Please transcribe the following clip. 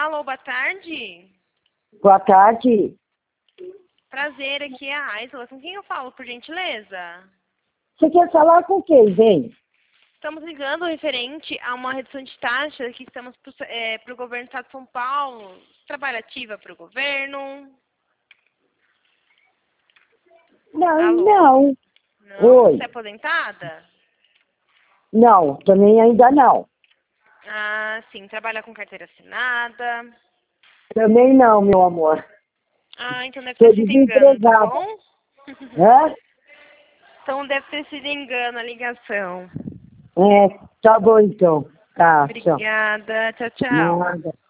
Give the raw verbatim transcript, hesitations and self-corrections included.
Alô, boa tarde. Boa tarde. Prazer, aqui é a Aisla. Com quem eu falo, por gentileza? Você quer falar com quem, bem? Estamos ligando referente a uma redução de taxa que estamos para o governo do estado de São Paulo. Trabalho ativa para o governo. Não, Alô? não. Não? Oi. Você é aposentada? Não, também ainda não. Ah, sim. Trabalha com carteira assinada. Também não, meu amor. Ah, então deve Tô ter sido engano, tá desempregada. bom? Hã? Então deve ter sido engano a ligação. É, tá bom então. Tá, tchau. Obrigada. Tchau, tchau. Nada.